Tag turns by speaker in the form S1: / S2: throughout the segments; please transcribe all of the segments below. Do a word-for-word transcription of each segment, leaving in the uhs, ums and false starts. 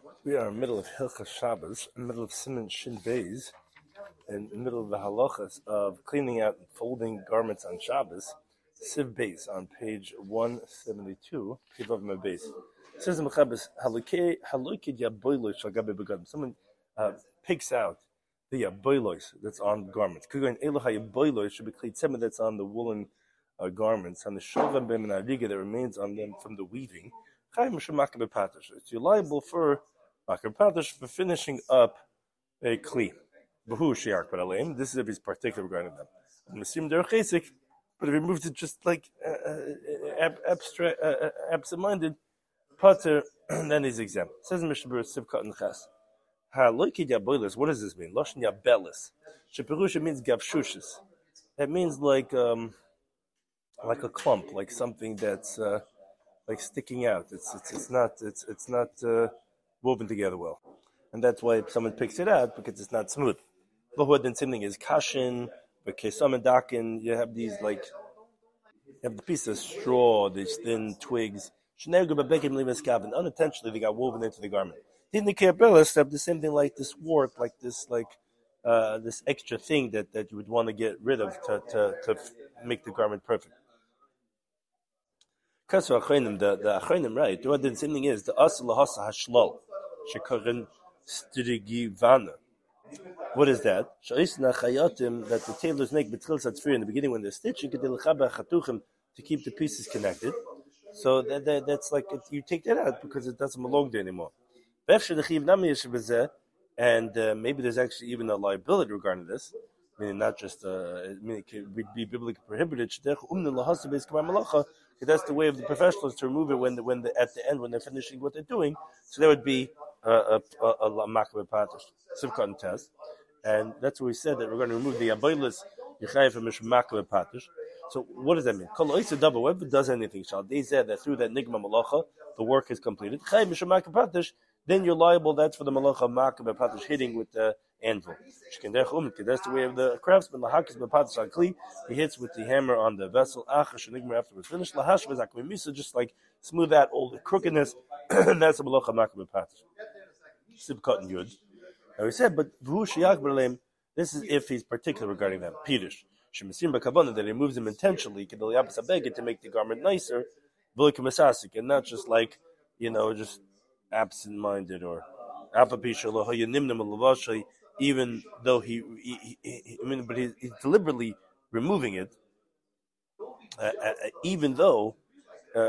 S1: We are in the middle of Hilchas Shabbos, in the middle of Siman Shin Beis, in the middle of the halachas of cleaning out and folding garments on Shabbos. Siv Beis on page one seventy-two, page of my base. Says in Mechaber, halukei halukei yaboilos shagabe begadim. Someone uh, picks out the yaboilos that's on garments. Kugan eloha yaboilos should be cleat seven that's on the woolen uh, garments, on the shovam bem and ariga that remains on them from the weaving. It's you're liable for makar patash for finishing up a kli. This is if he's particular regarding them. But if he moves it just like uh, uh, abstract, uh, absent-minded, pater, then he's exempt. It says in Mishnah Sivkat and Ches. What does this mean? Lashon yabelis. Sheperusha means gavshushis. That means like um, like a clump, like something that's uh, like sticking out. It's it's it's not it's it's not uh, woven together well, and that's why someone picks it out because it's not smooth. But then same thing is kashin, but kesam and dakin. You have these like you have the piece of straw, these thin twigs. And unintentionally they got woven into the garment. Didn't the Kebelis have the same thing like this warp, like this like uh, this extra thing that, that you would want to get rid of to to, to make the garment perfect. Kasu achrenim, the the achrenim, right? The same thing is the asal lahasa hashlal shekarin strigivana. What is that? Sha'isna chayatim that the tailors make betril satzfir in the beginning when they're stitching to keep the pieces connected. So that, that that's like you take that out because it doesn't belong there anymore. And uh, maybe there's actually even a liability regarding this, meaning not just uh, I mean it could be biblically prohibited. That's the way of the professionals to remove it when the, when the, at the end when they're finishing what they're doing. So that would be a a a makabeh patish sivkat test, and that's what we said that we're going to remove the abaylis yichayv from makabeh patish. So what does that mean? Kol oisa double. Whoever does anything, shall they said that through that nigma malacha the makabeh is completed. Chayv mishum makabeh patish. Then you're liable. That's for the malacha makabeh patish hitting with the anvil. That's the way of the craftsman. Lahakis bepatish al kli. He hits with the hammer on the vessel. Achash nigma afterwards finished. Lahash v'zakmimisa just like smooth out all the crookedness. And that's the malacha makabeh patish. Sibkat and yud. And we said, but v'hu shiyak b'raleim. This is if he's particular regarding them. Pirish. Shemisim b'kavana that he moves them intentionally to make the garment nicer, and not just like you know just absent-minded or even though he, he, he, he I mean, but he's, he's deliberately removing it, uh, uh, even though uh,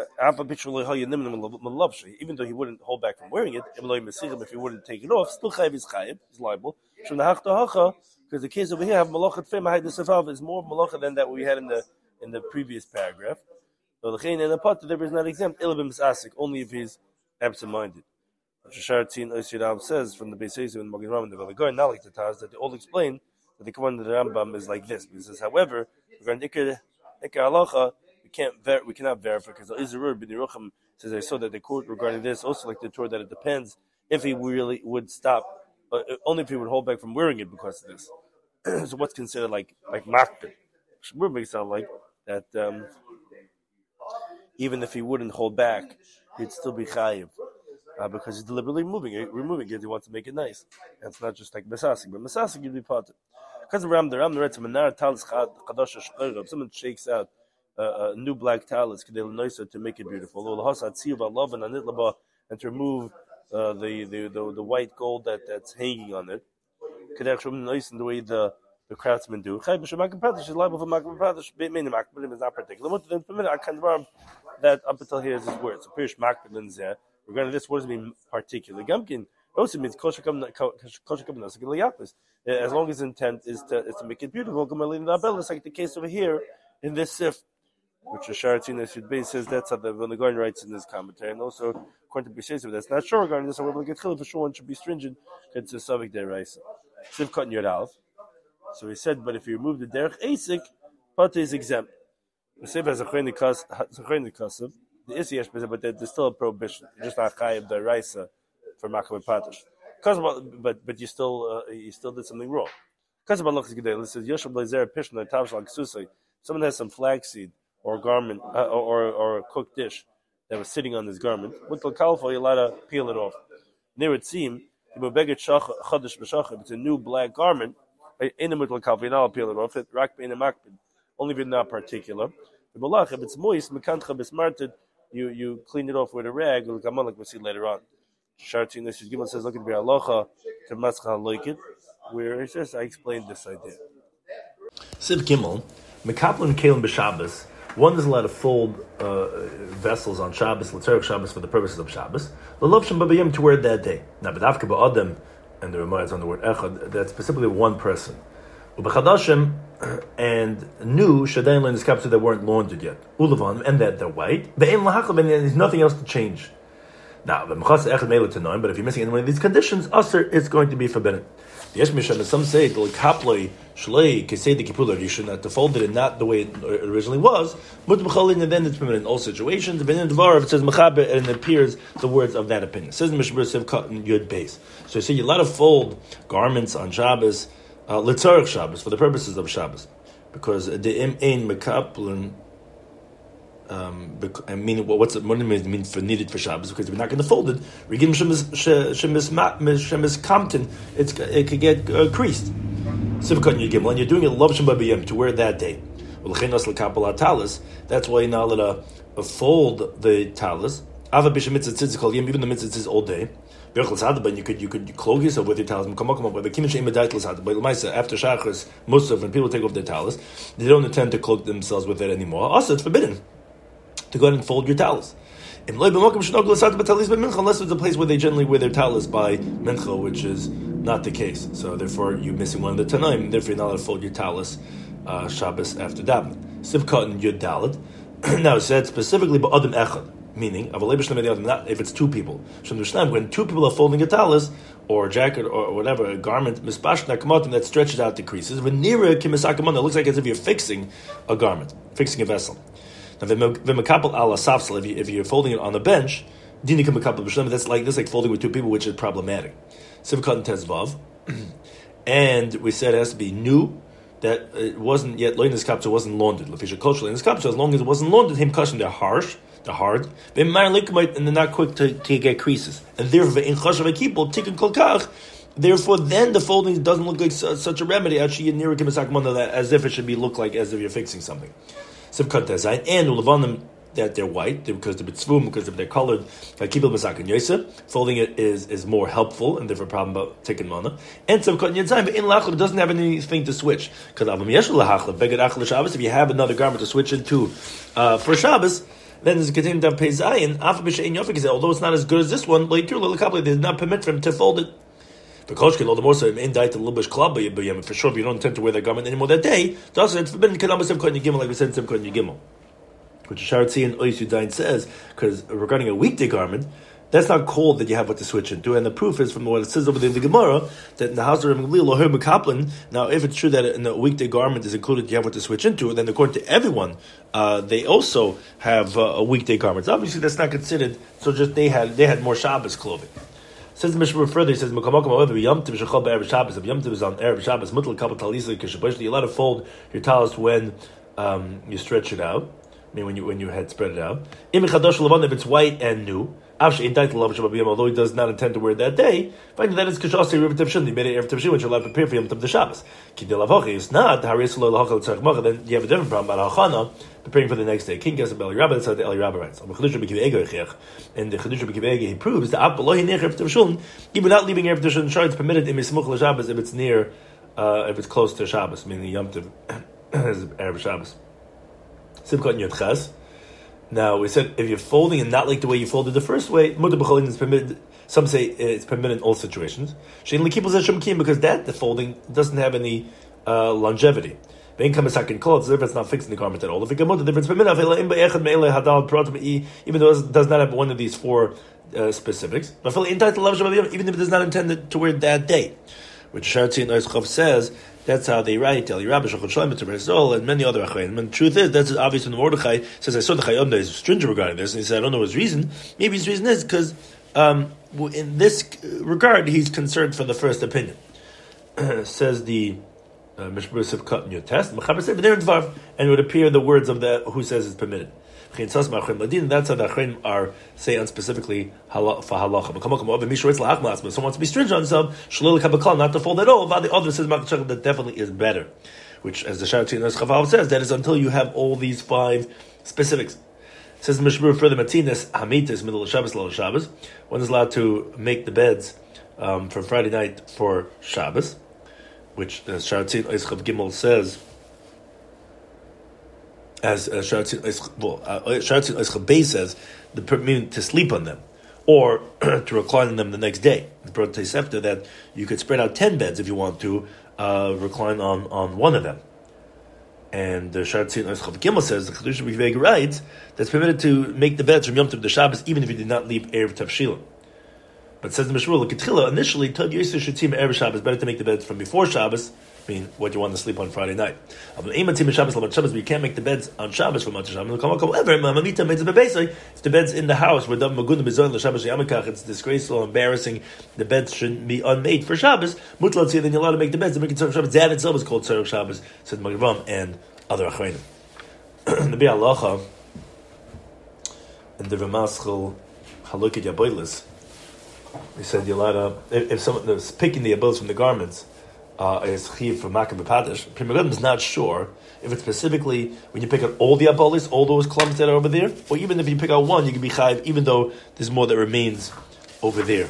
S1: even though he wouldn't hold back from wearing it, if he wouldn't take it off, still chayiv is chayiv, he's liable. Because the case over here have malachat fema the sefav is more malacha than that we had in the in the previous paragraph. So the chayin and the pot there is not exempt ilabim asik only if he's absent-minded. Shashartin Oishirav says from the Beis Yosef and Magen Ram and the Velagoy, not like the Taz, that they all explain that the Kavan of the Rambam is like this. He says, however, regarding Ikar Halacha, we can't ver- we cannot verify because the Izurur bin Yerucham says I saw that the court regarding this also like the Torah that it depends if he really would stop, uh, only if he would hold back from wearing it because of this. So what's considered like like makbid? Shmur makes sound like that um, even if he wouldn't hold back, he'd still be chayiv. Uh, because he's deliberately moving it, removing it, he wants to make it nice. And it's not just like Mesasik, but Mesasik you'd be part of. Because of Ram, the Ram, the Red, if someone shakes out uh, a new black talis to make it beautiful, and to remove uh, the, the, the, the white gold that, that's hanging on it, nice in the way the, the craftsmen do. Is liable for Makbid Makbid is not particular. That up until here is his word. So Pirish Makbid is there. Regarding this, what does it mean particular? Gamkin also means kosher kapnas. As long as the intent is to is to make it beautiful, it's like the case over here in this sif, which Sharatina Shudbei says that's how the Vanagarn writes in this commentary, and also according to Bishesov, that's not sure regarding this. However, get for sure one should be stringent. It's a Savik deraisa. Sif cut in your alf. So he said, but if you remove the derech asik, pata is exempt. The sif has a chaynik kasav. The issue is, but there's still a prohibition. You're just not chayiv the raisa for makabeh patish. But but you still uh, you still did something wrong. Because about look today, it says Yoshua Blazer Pishna Tavsh like Susay. Someone has some flaxseed or garment uh, or, or or a cooked dish that was sitting on this garment. With the kalfa, you're allowed to peel it off. Niritzim, it's a new black garment. Only if not particular. If it's moist, you you clean it off with a rag, like we'll see later on. Shartin this Gimel says, look at the halacha to maschal like it, where it says I explained this idea. Siv Gimel, mekaplan kelim b'Shabbos. One is allowed to fold uh, vessels on Shabbos, l'tzarech Shabbos for the purposes of Shabbos. L'lovshem b'bayim to wear it that day. Now, b'davka ba'adam, and the Ramah is on the word echad, that's specifically one person. U'b'chadashim, and new shadayin lein iskapsu that weren't laundered yet. U'levan, and that they're white. Be'en lahachal, and there's nothing else to change. Now, the mechas echad meila to nine, but if you're missing any one of these conditions, usher, it's going to be forbidden. Yes, Mishnah, some say the kaploi shlei kesei the kipular you should not to fold it and not the way it originally was. Mut b'chalin, and then it's permitted in all situations. But in the Dvar, it says mechaber, and it appears the words of that opinion. It says the Mishnah Berurah cut in Yud base. So you see, you're allowed to fold garments on Shabbos, l'tzarech Shabbos for the purposes of Shabbos, because the im ein mekaplin. Um, I mean, what's it, what does it mean for needed for Shabbos? Because if you're not going to fold it, regim shemis kamten, it's it could get uh, creased. Sivkot Yigimel, and you're doing it love shemabiyim to wear that day. That's why you're not allowed to fold the talis. Even the mitzvah is all day. But you could you could clothe yourself with your talis. After Shachris, most of when people take off their talis, they don't intend to clothe themselves with it anymore. Also, it's forbidden to go ahead and fold your talis. Unless it's a place where they generally wear their talis by mincha, which is not the case. So therefore, you're missing one of the tanaim. Therefore, you're not allowed to fold your talis uh, Shabbos after davening. Sivkot and Yud Daled. Now it said specifically, but adam echad, meaning not if it's two people. When two people are folding a talis or a jacket or whatever, a garment, that stretches out the creases. When nearer it looks like as if you're fixing a garment, fixing a vessel. Now, if you're folding it on the bench, that's like this, like folding with two people, which is problematic. Sivkot and Tezvav, and we said it has to be new, that it wasn't yet loinus kapsa wasn't laundered. Lefisha culturally in kapsa, as long as it wasn't laundered, him cushion they're harsh, they're hard, and they're not quick to, to get creases, and therefore in chashav akipol tikkun kolkach. Therefore, then the folding doesn't look like such a remedy. Actually, as if it should be look like as if you're fixing something. Sivkot design and ulavanim that they're white because they're bitzvum, because if they're colored. Like kibel masak and yosef, folding it is, is more helpful, and therefore problem about taking mana. And sivkot yedzayim, but in lachla it doesn't have anything to switch. Because avam yesh lahachla beged achla Shabbos. If you have another garment to switch into uh, for Shabbos, then there's a continuing to pay zayin. After b'shein yofik, although it's not as good as this one, later they did not permit for him to fold it. For Koshkin, all the more so, in diet a little bit club, but for sure, if you don't intend to wear that garment anymore that day, also it's forbidden. Like we said, Simkot Yigimel, which Sharatzi and Ois Yudain says, because regarding a weekday garment, that's not called that you have what to switch into, and the proof is from what it says over there in the Gemara that in the house of Loher Mekaplin. Now, if it's true that in a weekday garment is included, you have what to switch into, then according to everyone, uh, they also have uh, a weekday garment. Obviously, that's not considered. So just they had they had more Shabbos clothing. Says the Mishnah further, he says, however, Yom Tov Shechol Be'erev Shabbos, if Yom Tov is on Erev Shabbos, Mutal Kapal Talisa Kishabosh, you're allowed to fold your talis when um, you stretch it out, I mean, when you when your head spread it out. If it's white and new, although he does not intend to wear it that day, finding that is Kishasi River Tavshin, he made it Erev Tavshin, which you're allowed to prepare for Yom Tov the Shabbos. It's not, then you have a different problem about Hachana, preparing for the next day. King Gesab Eli Rabba, that's how the Eli Rabba writes. And the Chidusha B'Kivei he proves that even not leaving Erev Tavshin Shar, it's permitted in Mismuch LaShabbos if it's near, uh, if it's close to Shabbos, meaning Yom Tov is Erev Shabbos. Sivkot Yud Ches. Now, we said if you're folding and not like the way you folded the first way, Mutar B'Cholin is permitted. Some say it's permitted in all situations. Shein L'Kipul Zeshem Kim, because that, the folding, doesn't have any uh, longevity. Bein Kamasak clothes, therefore it's not fixing the garment at all. If it comes, the difference permitted, even though it does not have one of these four uh, specifics. Even if it does not intend to wear it that day. Which Shartzi and Oischov says, that's how they write, El Yerabah, Shachot Shloim, Tzibur and many other Achayim. And the truth is, that's obvious when Mordechai says, I saw the Chayom that is stringent regarding this, and he said, I don't know his reason. Maybe his reason is because um, in this regard, he's concerned for the first opinion. Says the Mishmur Sivkot in your test, and it would appear the words of the who says it's permitted. That's how the achrein are say on specifically for halacha. But someone wants to be stringent on himself, not to fold at all. But the other says that definitely is better. Which, as the Sharatzi Nes Chavav says, that is until you have all these five specifics. It says the Mishmur further Matines Hamitis middle of Shabbos, low Shabbos. One is allowed to make the beds um, from Friday night for Shabbos, which uh, Sharatzi Nes Chav Gimel says. As uh, Sharatzi well, uh, Sharatzi Nes Chav Beis says, the meaning to sleep on them, or to recline on them the next day. The Brot Tosefta that you could spread out ten beds if you want to. Uh, recline on, on one of them. And the Sharatzi Nes Chav Gimel says, the Chedush B'Gveg writes, that's permitted to make the beds from Yom Tov to Shabbos, even if you did not leave Erev Tavshilin. But says the Mishmur, L'Ketchila, initially, Tov Yosef should seem Erev Shabbos, better to make the beds from before Shabbos, I mean, what you want to sleep on Friday night. But you can't make the beds on Shabbos from Shabbos. However, if the bed's in the house where it's disgraceful, embarrassing, the beds shouldn't be unmade for Shabbos, then you're allowed to make the beds. The make it Shabbos. That itself is called Tzarech Shabbos, said Magvam and other achreinim. The Bi Halacha and the Ramaschal Halukit Yaboilis, they said you're allowed to, if, if someone is picking the abolis from the garments, Uh, is chiv for makam b'padish. Pri Megadim is not sure if it's specifically when you pick out all the abolis, all those clumps that are over there, or even if you pick out one, you can be chayiv, even though there's more that remains over there.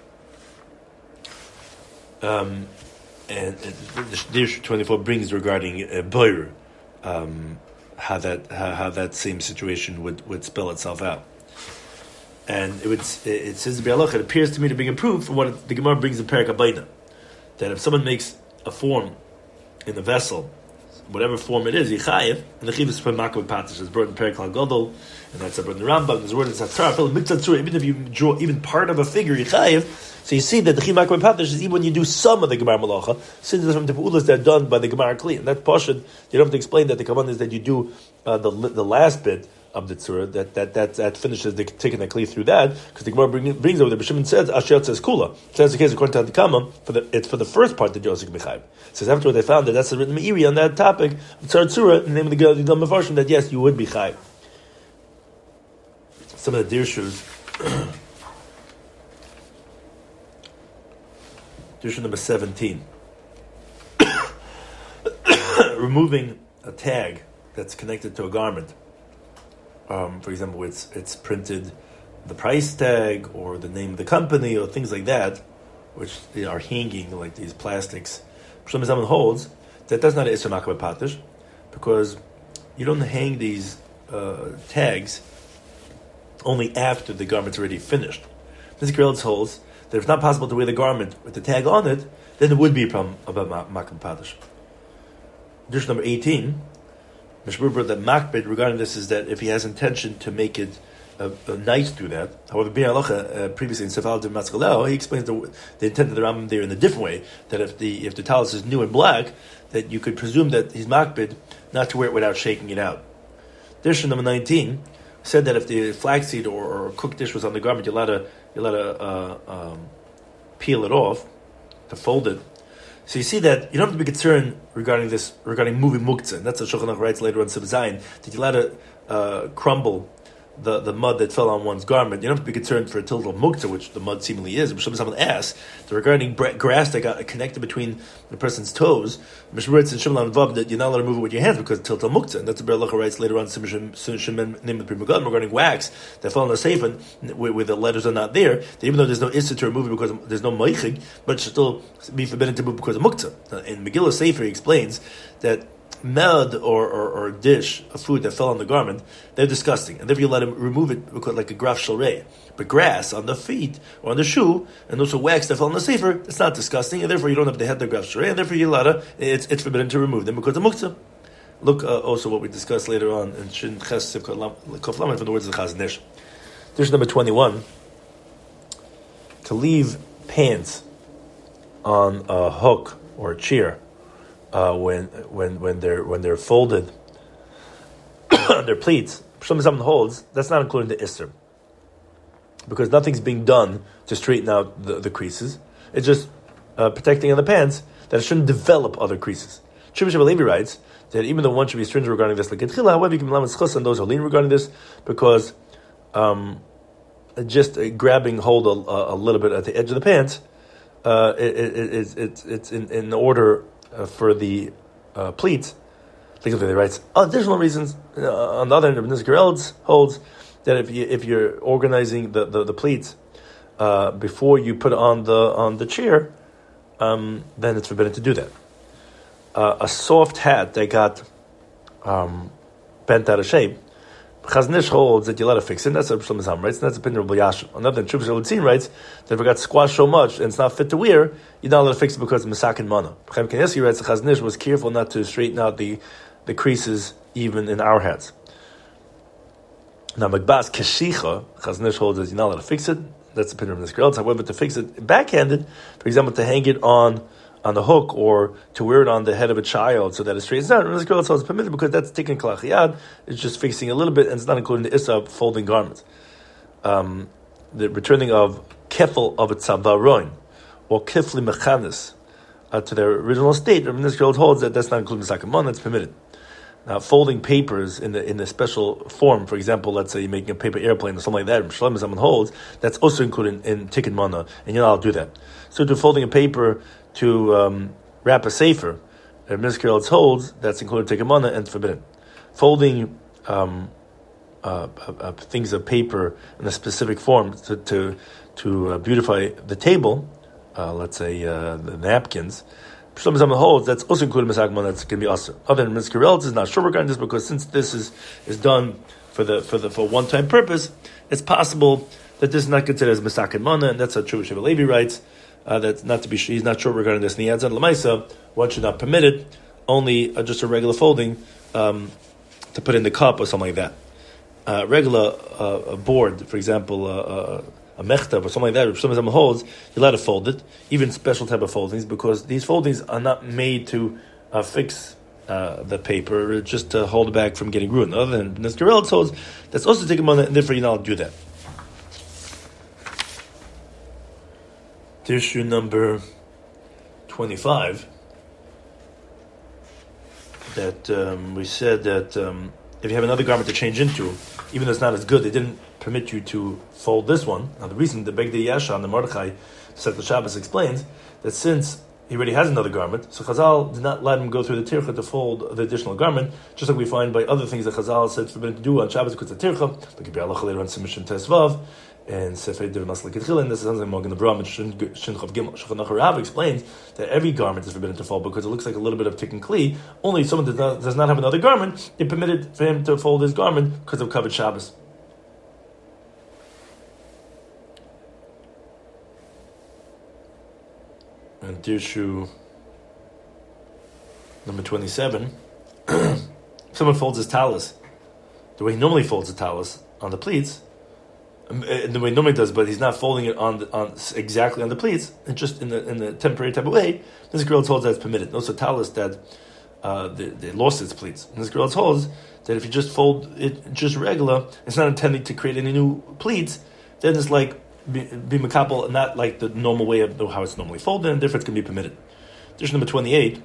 S1: Um, and, and the Dish twenty-four brings regarding uh, boyer, um, how that how, how that same situation would, would spell itself out. And it would it says it appears to me to be a proof for what the Gemara brings in Perek Abayna. That if someone makes a form in a vessel, whatever form it is, yichayev, and the chiv is for makam patish, is brought in Perek Gadol, and that's brought in the Rambam. There's a word in Satzar, even if you draw even part of a figure, yichayev. So you see that the chiv makam patish is even when you do some of the gemar malacha, since it's from the peulas that are done by the gemar kli, and that portion you don't have to explain that the kavan is that you do uh, the the last bit of the tzura, that that that that finishes the taking the kli through that, because the Gemara bring, brings over the B'Shimon says Asher says kula. So that's the case according to the Kama for the it's for the first part that Joseph Mechayiv. It says afterward they found that that's the written meiri on that topic of tzara tzura, in the name of the Gidam Mefarshim, that yes you would be chayiv. Some of the dirshus, dirshu number seventeen, removing a tag that's connected to a garment. Um, for example, it's it's printed the price tag or the name of the company or things like that, which they are hanging like these plastics. Shlomo Zalman holds that that's not an Isser Makabeh Patish, because you don't hang these uh, tags only after the garment's already finished. This Gerelitz holds that if it's not possible to wear the garment with the tag on it, then there would be a problem about Makabeh Patish. Dish number eighteen. Mishmur brought that makbid regarding this is that if he has intention to make it a, a nice through that. However, Bi Halacha uh, previously in Sefal de Matzchalel, he explains the, the intent of the Rambam there in a different way. That if the if the talus is new and black, that you could presume that he's makbid not to wear it without shaking it out. Dish number nineteen said that if the flaxseed or, or cooked dish was on the garment, you're allowed to you're allowed to uh, um, peel it off, to fold it. So you see that you don't have to be concerned regarding this, regarding moving muktzah. And that's what Shulchan Aruch writes later on Sib Zayin, that you're allowed to uh, crumble the, the mud that fell on one's garment. You don't have to be concerned for a tiltal muktzah, which the mud seemingly is. But someone asks, regarding grass that got connected between the person's toes, Mishmur writes in Shimon Vav that you're not allowed to move it with your hands because tiltal muktzah. And that's what Bi Halacha writes later on in Shimon name of the Pri Megadim regarding wax that fell on the seifin, where, where the letters are not there. That even though there's no issur to remove it because there's no meichig, but it should still be forbidden to move because of muktzah. In Megillah Sefer he explains that mud or, or, or dish of food that fell on the garment, they're disgusting. And therefore you let him remove it because, like a graf shalrei. But grass on the feet or on the shoe, and also wax that fell on the sefer, it's not disgusting, and therefore you don't have to head the graf shalrei, and therefore you let it, it's, it's forbidden to remove them because of muktzah. Look uh, also what we discussed later on in Shin Ches Siv Kof Lamed from the words of the Chazon Ish. Dish number twenty-one, to leave pants on a hook or a chair Uh, when when when they're when they're folded, their pleats. Shlomo Zalman holds that's not including the Isser, because nothing's being done to straighten out the, the creases. It's just uh, protecting on the pants that it shouldn't develop other creases. Shimon Sheba Levi writes that even though one should be stringent regarding this, like Gitchila, however, you can limit schus on those who lean regarding this, because um, just uh, grabbing hold a, a little bit at the edge of the pants, uh, it, it, it, it, it's in, in order uh, for the uh, pleats. Like he writes, additional reasons. Uh, on the other hand, Rabbi Nizker holds that if you if you're organizing the the, the pleats uh, before you put on the on the chair, um, then it's forbidden to do that. Uh, a soft hat that got um, bent out of shape, Chazon Ish holds that you let it fix it. That's what Shlomo Zalman writes, and that's the opinion of Rabbi Yashim. On the other hand, Shuvah Shulutzin writes that if it got squashed so much and it's not fit to wear, you don't let it fix it because it's Masak and Mana. Chaim Kanievsky writes that Chazon Ish was careful not to straighten out the, the creases even in our hats. Now, Magbas Keshicha, Chazon Ish holds that you not let it fix it. That's the opinion of this girl. However, to fix it backhanded, for example, to hang it on on the hook or to wear it on the head of a child so that it straightens out. And this girl tells it's permitted because that's taking kalachiyad. It's just fixing a little bit and it's not including the issa of folding garments. Um, the returning of kefel of a tzavaroin or kefli mechanis uh, to their original state. And this girl holds that that's not including sakamon, that's permitted. Now, folding papers in the in the special form, for example, let's say you're making a paper airplane or something like that, Shlomo Zalman holds, that's also included in, in tikkun mana, and you're not allowed to do that. So to folding a paper to um, wrap a sefer, Mizker holds that's included in tikkun mana and forbidden. Folding um, uh, uh, uh, things of paper in a specific form to to, to uh, beautify the table, uh, let's say uh, the napkins, Shlomo Zalman holds that's also included in Masak Mana, that's going to be also. Other than Mizker is not sure regarding this because since this is, is done for the for the for one time purpose, it's possible that this is not considered as Masak Mana, and that's how Shuvah Sheba Levi writes. Uh, that's not to be he's not sure regarding this. And he adds on Lamaisa, one should not permit it, only uh, just a regular folding um, to put in the cup or something like that. Uh, regular uh, a board, for example, uh, uh, a mechtav or something like that, if someone holds, you let it fold it, even special type of foldings, because these foldings are not made to uh, fix uh, the paper, just to hold it back from getting ruined. Other than Nizker holds, that's also taken money, and therefore you're not allowed to do that. Issue number twenty-five, that um, we said that um, if you have another garment to change into, even though it's not as good, they didn't permit you to fold this one. Now the reason, the Begdei Yasha and the Mordechai Sefet Shabbos explains that since he already has another garment, so Chazal did not let him go through the tircha to fold the additional garment, just like we find by other things that Chazal said it's forbidden to do on Shabbos because of tircha, like if you're later on Submission Tesvav, and Sefer Dev Maslik Etchil, and this is something Mogen Avraham and Shin Chav Gimel. Shulchan Aruch Rav explains that every garment is forbidden to fold because it looks like a little bit of tikkun kli. Only if someone does not, does not have another garment, it permitted for him to fold his garment because of Kavod Shabbos. And Dirshu number twenty-seven, someone folds his talus the way he normally folds the talus on the pleats, the way normally does, but he's not folding it on the, on exactly on the pleats, and just in the in the temporary type of way. This girl holds that it's permitted. Also, talus that uh, they, they lost its pleats. And this girl holds that if you just fold it just regular, it's not intending to create any new pleats. Then it's like be, be makabel, not like the normal way of how it's normally folded, and therefore it's going to be permitted. Dish number twenty-eight.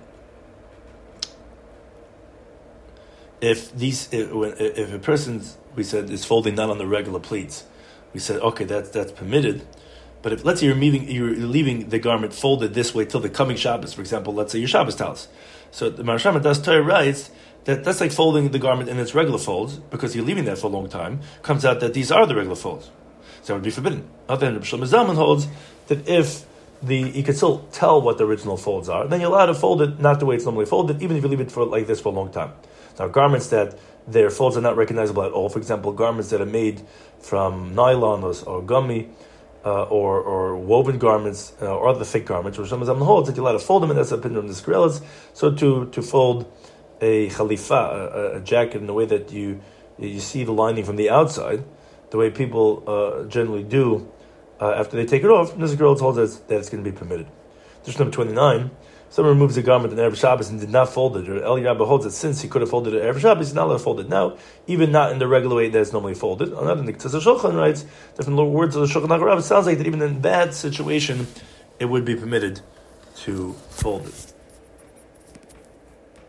S1: If these, if, if a person's, we said, is folding not on the regular pleats, we said, okay, that's that's permitted. But if, let's say you're leaving, you're leaving the garment folded this way till the coming Shabbos, for example, let's say your Shabbos talus. So the Marasham Das Torah writes that that's like folding the garment in its regular folds, because you're leaving that for a long time. Comes out that these are the regular folds. So that would be forbidden. Other than Shlomo Zalman holds that if the you can still tell what the original folds are, then you're allowed to fold it not the way it's normally folded, even if you leave it for like this for a long time. Now, garments that their folds are not recognizable at all, for example, garments that are made from nylon or, or gummy, uh, or or woven garments, uh, or other thick garments, which Shlomo Zalman holds that you're allowed to fold them, and that's the opinion of the Skrielas. So to, to fold a chalifa, a, a jacket, in the way that you you see the lining from the outside, the way people uh, generally do uh, after they take it off, this girl holds that, that it's going to be permitted. Just number twenty-nine. Someone removes a garment on Erev Shabbos and did not fold it, or Eli Rabba holds that since he could have folded it at Erev Shabbos, he's not allowed to fold it now, even not in the regular way that it's normally folded. Another thing, Tzaz Shulchan writes, different words of the Shulchan Aruch, it sounds like that even in that situation, it would be permitted to fold it.